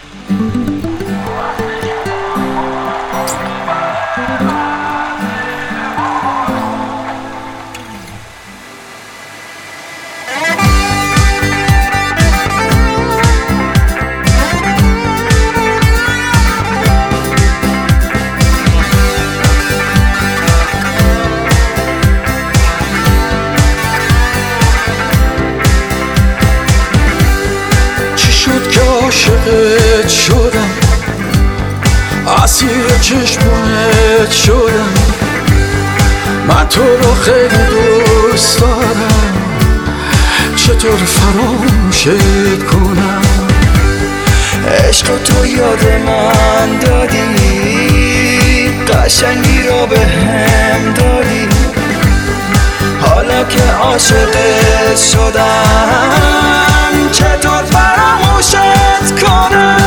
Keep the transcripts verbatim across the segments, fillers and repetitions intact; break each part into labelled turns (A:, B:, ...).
A: عاشقت شدم، اسیر چشمونت شدم، من تو رو خیلی دوست دارم، چطور فراموشت کنم؟
B: عشق تو یاد من دادی، قشنگی را به هم دادی، حالا که عاشقت شدم چطور فراموشت کنم؟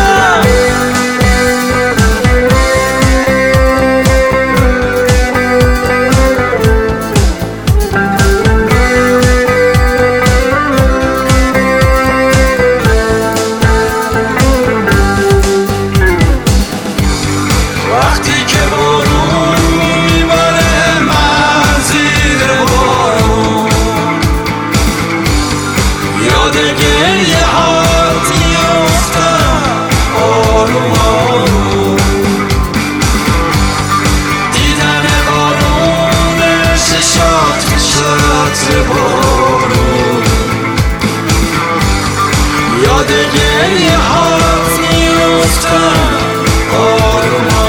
A: وقتی که بارون میبره من زیر بارون، یاد گریه هات میافتم آروم آروم، دیدن بارون چشات چشات بارون، یاد گریه هات میافتم آروم آروم.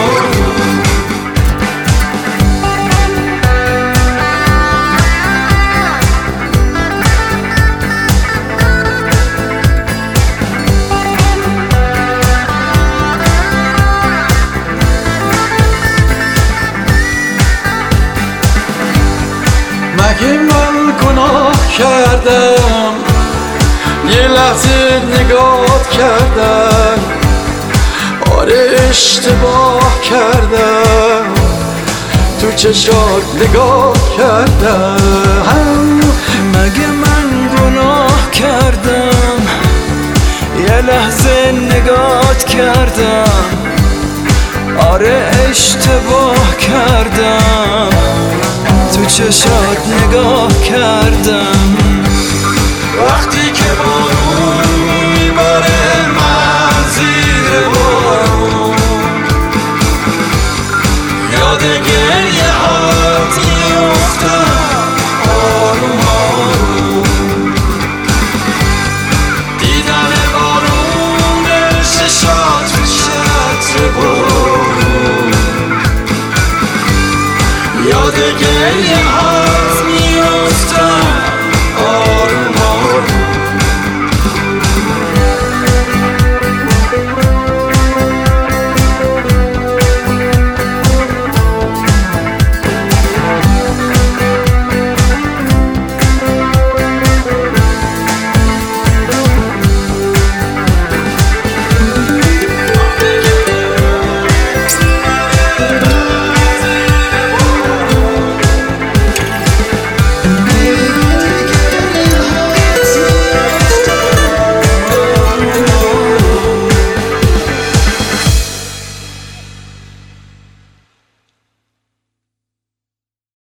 A: مگه من گناه کردم یه لحظه نگاه کردم؟ آره اشتباه کردم، تو چشات نگاه کردم.
B: مگه من گناه کردم یه لحظه نگات کردم؟ آره اشتباه کردم، تو چشات نگاه کردم.